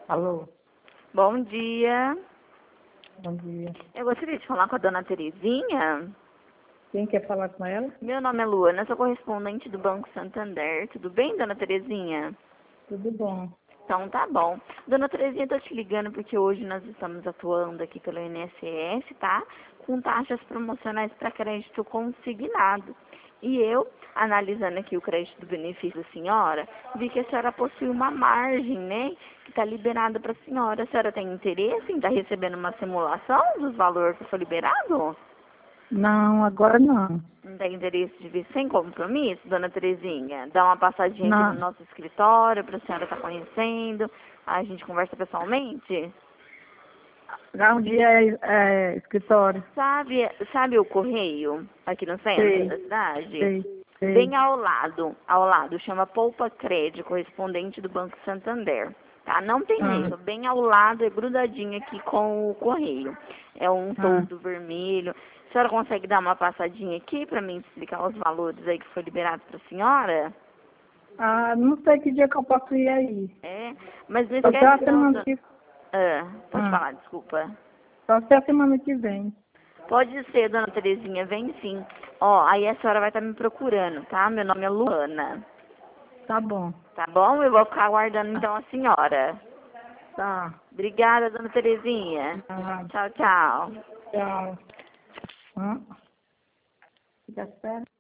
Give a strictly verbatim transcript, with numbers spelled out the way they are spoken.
Alô, Bom dia. bom dia. Eu gostaria de falar com a dona Terezinha. Quem quer falar com ela? Meu nome é Luana, sou correspondente do Banco Santander. Tudo bem, dona Terezinha? Tudo bom. Então tá bom. Dona Terezinha, tô te ligando porque hoje nós estamos atuando aqui pelo I N S S, tá? Com taxas promocionais para crédito consignado. E eu, analisando aqui o crédito do benefício da senhora, vi que a senhora possui uma margem, né? Que está liberada para a senhora. A senhora tem interesse em estar recebendo uma simulação dos valores que foi liberado? Não, agora não. Não tem interesse de vir sem compromisso, dona Terezinha? Dá uma passadinha aqui no Não, nosso escritório para a senhora estar conhecendo. A gente conversa pessoalmente. lá um dia é, é escritório. Sabe, sabe o correio aqui no centro Sei, da cidade? sei, sei. Bem ao lado, ao lado, chama Poupa Crédito, correspondente do Banco Santander. Tá? Não tem Ah, erro, bem ao lado, é grudadinho aqui com o correio. É um ah, toldo vermelho. A senhora consegue dar uma passadinha aqui para mim explicar os valores aí que foi liberado para a senhora? ah, não sei que dia que eu posso ir aí. É, mas não Só até a esquece não, semana dona- que, ah, pode ah, falar, desculpa. só até a semana que vem. Pode ser, dona Terezinha, vem sim. Ó, aí a senhora vai estar me procurando, tá? Meu nome é Luana. Tá bom. Tá bom? Eu vou ficar aguardando então a senhora. Tá. Obrigada, dona Terezinha. Ah, Tchau, tchau. tchau. Ah, fica certo.